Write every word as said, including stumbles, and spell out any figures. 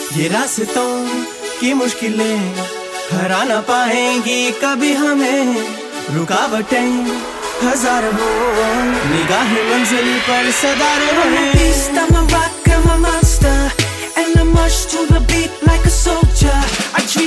ये रास्तों की मुश्किलें हरा ना पाएंगी कभी हमें, रुकावटें हजार हो निगाहें मंजिल पर सदा रहे। Beast, I'm a rock, I'm a monster, and I march to the beat like a soldier. I dream